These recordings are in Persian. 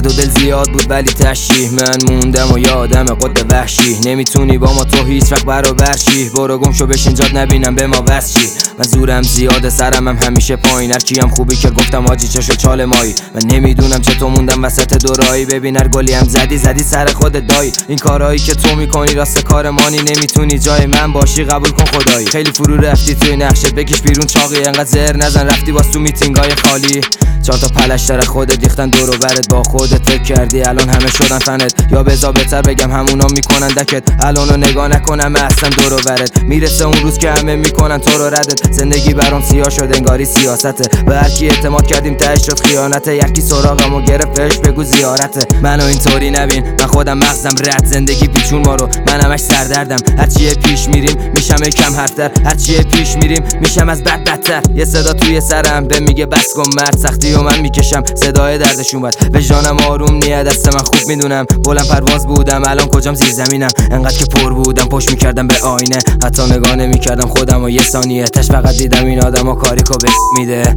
درد و دل زیاد بود ولی تشریح من موندم و یادم قد وحشی. نمیتونی با ما تو هیچ وقت برابر شی، برو گم شو بشین جات نبینم به ما وصل چی. من زورم زیاده سرم هم همیشه پایین، هر کیم خوبی که گفتم آجی چشو چال مایی. من نمیدونم چطور موندم وسط دورایی، ببین هر گلی هم زدی سر خود دایی. این کارهایی که تو میکنی راست کار مانی، نمیتونی جای من باشی قبول کن خدایی. خیلی فرو رفتی توی نقشت بکش بیرون چاقی، انقدر زر نزن رفتی باز تو میتینگای خالی. 4 تا پلشتر خودت ریختن دور و برت، با خودت فکر کردی الان همه شدن فنت، یا بذار بهتر بگم همونا میکنن دکت. الانو نگاه نکنم اصلا دور و برت، میرسه اون روز که همه میکنن تو رو ردت. زندگی برام سیاه شد انگاری سیاسته، به هر کی اعتماد کردیم تهش شد خیانته. یکی سراغمو گرفتش بگو زیارته، منو اینطوری نبین من خودم مغزم رد، زندگی پیچون ما رو من همش سردردم. هرچی پیش میریم میشم کم حرفتر، هرچی پیش میریم میشم از بدتر. یه صدا توی سرم به میگه بس کن مرد، سختی و من میکشم صدای دردش اومد. وجدانم آروم نیه دست من خوب میدونم، بلند پرواز بودم الان کجام زیر زمینم. انقدر که پر بودم پشت میکردم به آینه، حتی نگاه نمیکردم خودم و یه ثانیه تش فقط دیدم این آدمو کاریکو میده.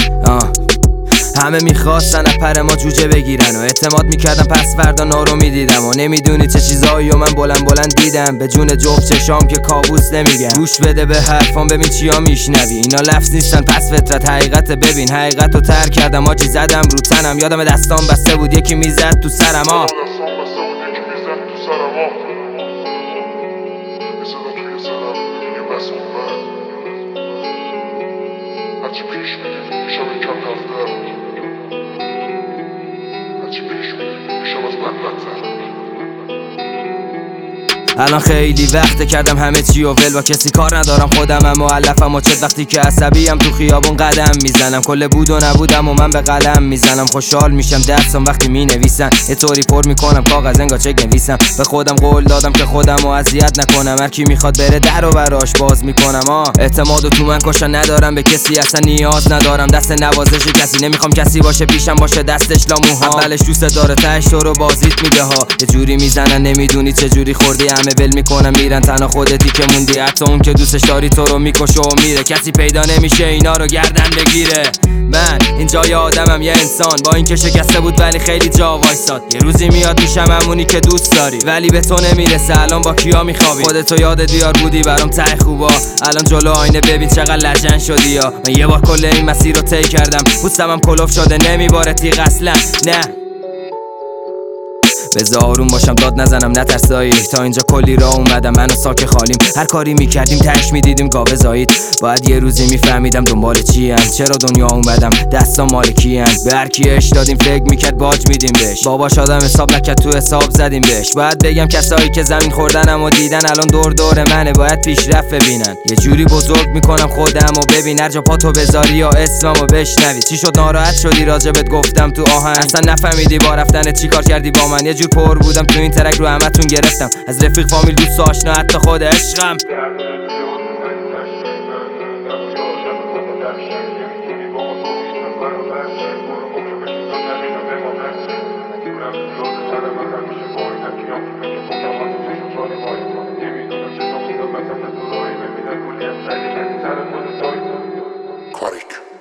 همه میخواستن از پر ما جوجه بگیرن و اعتماد میکردم پس فردا نارو میدیدم. و نمیدونی چه چیزایی و من بلند دیدم، به جون جفت چشام که کابوس نمیگم. گوش بده به حرفام ببین چیا میشنوی، اینا لفظ نیستن پس فطرت حقیقت. ببین حقیقتو ترک کردم آجی زدم رو تنم، یادم دستام بسته بود یکی میزد تو سرم. هرچی پیش میدیم میشم کم رفتر، هرچی پیش میدیم میشم از بدتر. الان خیلی وقته کردم همه چی و ول، با کسی کار ندارم خودمم مؤلفم و چت. وقتی که عصبیم تو خیابون قدم میزنم، کل بود و نبودم و من به قلم میزنم. خوشحال میشم دستم وقتی مینویسم، یه طوری پر میکنم کاغذ انگار چک نویسم. به خودم قول دادم که خودم رو اذیت نکنم، هر کی میخواد بره در و براش باز میکنم. اعتمادو تو من کشن ندارم به کسی، اصلا نیاز ندارم دست نوازش کسی. نمیخوام کسی باشه پیشم باشه دستش لاموها، اولش دوست داره تهش تو رو بازیت میده ها. یه جوری میزنن نمیدونی چه جوری خوردی، همه ول میکنم میرن تنها خودتی که موندی. حتی اون که دوستش داری تو رو میکشه و میره، کسی پیدا نمیشه اینا رو گردن بگیره. من اینجا یه آدمم یه انسان، با این که شکسته بود ولی خیلی جا وایساد. یه روزی میاد میشم همونی که دوست داری، ولی به تو نمیرسه الان با کیا میخوابی. خودتو یادت بیار بودی برام ته خوبا، الان جلو آینه ببین چقدر لجن شدی. یا من یه بار کل این مسیر رو طی کردم، پوستم هم کلوف شده نمیباره تیغ اصلا. نه بذار آروم باشم داد نزنم نترسایی، تا اینجا کلی راه اومدم من و ساک خالیم. هر کاری میکردیم تهش میدیدیم گاوه زایید، باید یه روزی میفهمیدم دنبال چیم، چرا دنیا اومدم دستام مال کیم. به هر کی اش دادیم فکر میکرد باج میدیم بهش، باباش آدم حساب نکرد تو حساب زدیم بهش. باید بگم کسایی که زمین خوردنم و دیدن الان دور منه، باید پیشرفت ببینن. یه جوری بزرگ میکنم خودم و ببین هر جا پاتو بذاری یا اسممو بشنوی. چی شد ناراحت شدی راجبت گفتم تو آهنگ، اصلا نفهمیدی با رفتن چی کار کردی با من. یه جور پر بودم تو این ترک رو همتون گرفتم، از رفیق فامیل دوست و آشنا حتی خود عشقم. کاریک